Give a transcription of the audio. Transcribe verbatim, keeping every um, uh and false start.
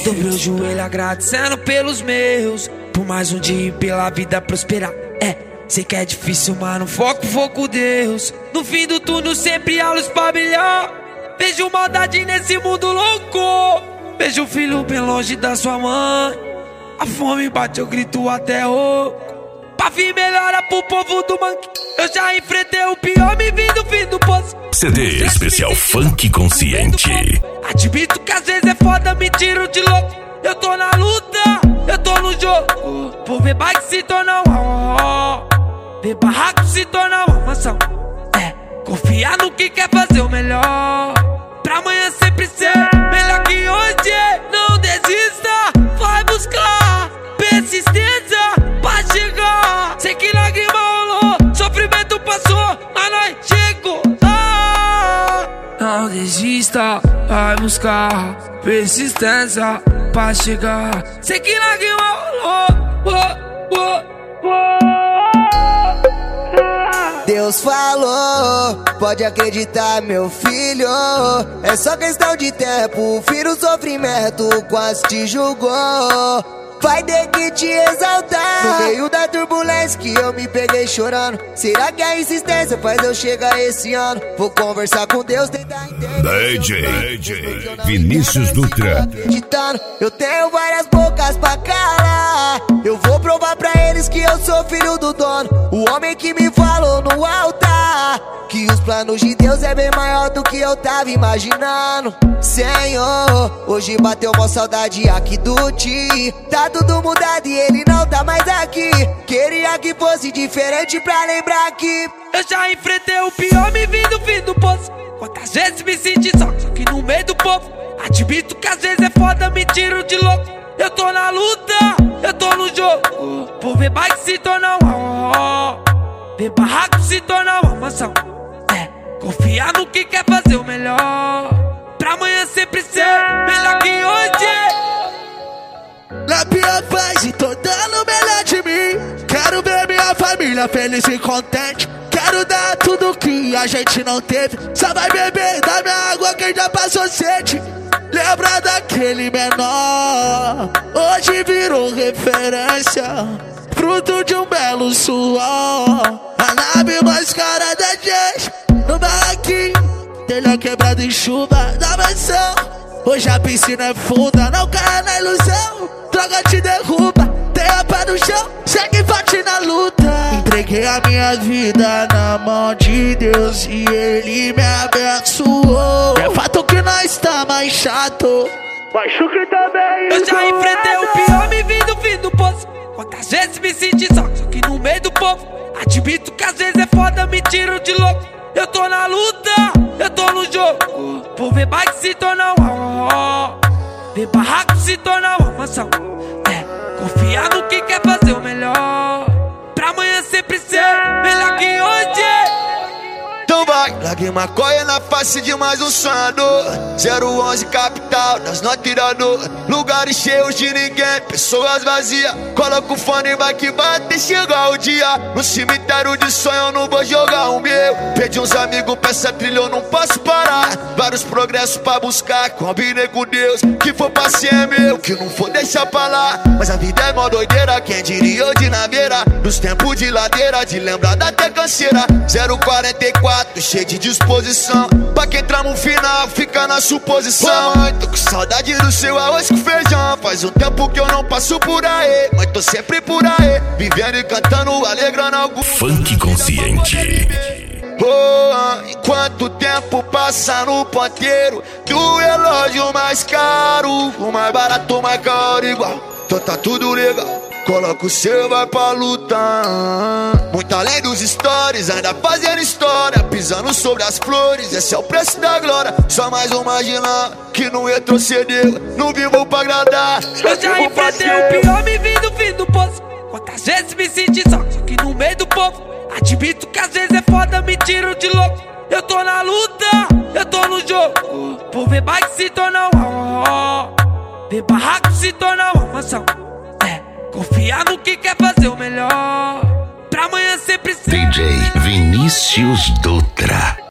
Dobrei o joelho agradecendo pelos meus, por mais um dia e pela vida prosperar. É, sei que é difícil, mano, foco, foco Deus. No fim do túnel sempre há luz pra brilhar. Vejo maldade nesse mundo louco, vejo o filho bem longe da sua mãe. A fome bate, eu grito até rouco. Pra vir melhora pro povo do manque. Eu já enfrentei o pior, me vim do fim do poço. C D especial Funk Consciente. Admito que às vezes é foda, me tiro de louco. Eu tô na luta, eu tô no jogo. Vou ver bike se tornar um ó, ver barraco se tornar uma mansão. É, confiar no que quer fazer o melhor, pra amanhã sempre ser melhor que hoje. Não desista, vai buscar persistência pra chegar. Sei que lágrima rolou, sofrimento passou, mas nós chegou lá. Não desista, vai buscar persistência pra chegar. Sei que lágrima rolou, oh, oh, oh. Deus falou, pode acreditar, meu filho. É só questão de tempo, filho, o sofrimento quase te julgou. Vai ter que te exaltar no meio da turbulência que eu me peguei chorando. Será que a insistência faz eu chegar esse ano? Vou conversar com Deus, tentar entender. D J, D J Vinícius Dutra. Eu tenho várias bocas pra calar. Eu vou provar pra eles que eu sou filho do dono, o homem que me falou no altar que os planos de Deus é bem maior do que eu tava imaginando. Senhor, hoje bateu uma saudade aqui do Ti. Tá tudo mudado e ele não tá mais aqui. Queria que fosse diferente pra lembrar que eu já enfrentei o pior, me vim do fim do poço. Quantas vezes me senti só, só que no meio do povo. Admito que às vezes é foda, me tiro de louco. Eu tô na luta, eu tô no jogo. Vou ver bike se tornar um ó, ver barraco se tornar uma mansão. É, confiar no que quer fazer o melhor, pra amanhã sempre ser melhor que hoje. Na pior fase, tô dando o melhor de mim. Quero ver minha família feliz e contente. Quero dar tudo que a gente não teve. Só vai beber da minha água quem já passou sede. Lembra daquele menor, hoje virou referência, fruto de um belo suor. A nave mais cara da gente, no barraquinho, telha quebrado em chuva da mansão. Hoje a piscina é funda, não caia na ilusão. Droga te derruba, tenha pé no chão, segue forte na luta. Entreguei a minha vida na mão de Deus e Ele me abençoou. É fato que nós tá mais chato, mas Chucre também. Eu já enfrentei o pior, me vim do fim do poço. Quantas vezes me senti só, só que no meio do povo. Admito que às vezes é foda, me tiro de louco. Eu tô na luta, eu tô no jogo. Vou ver bike se tornar um ó, ver barraco se tornar uma mansão. É, confiar no que quer fazer o melhor, pra amanhã sempre ser melhor que hoje. Então vai, larguei maconha na face de mais um sonhador. zero onze capital, nós não tirando. Lugares cheios de ninguém, pessoas vazias. Coloca o fone e vai que vai até chegar o dia. No cemitério de sonho eu não vou jogar o meu. Perdi uns amigos pra essa trilha, eu não posso parar. Vários progressos pra buscar, combinei com Deus. Que for paciente é meu, que não for deixar pra lá. Mas a vida é mó doideira, quem diria eu de naveira. Nos tempos de ladeira, de lembrada até canseira. zero quarenta e quatro, cheio de disposição. Pra quem trama o final, fica na suposição. Ô, mãe, tô com saudade do seu arroz com feijão. Faz um tempo que eu não passo por aí, mas tô sempre por aí, vivendo e cantando, alegrando algum. Funk Consciente. Oh, enquanto o tempo passa no ponteiro do relógio mais caro, o mais barato, o mais caro igual. Então tá tudo legal, coloca o seu, vai pra luta. Muito além dos stories, ainda fazendo história, pisando sobre as flores, esse é o preço da glória. Só mais um marginal que não retrocedeu, não vivo pra agradar. Eu já enfrentei o pior, me vim do fim do poço. Quantas vezes me senti só, só que no meio do povo. Admito que às vezes é foda, me tiro de louco. Eu tô na luta, eu tô no jogo. Vou ver bike se tornar um ó, ver barraco se tornar uma mansão. É, confiar no que quer fazer o melhor, pra amanhã sempre ser D J Vinícius Dutra.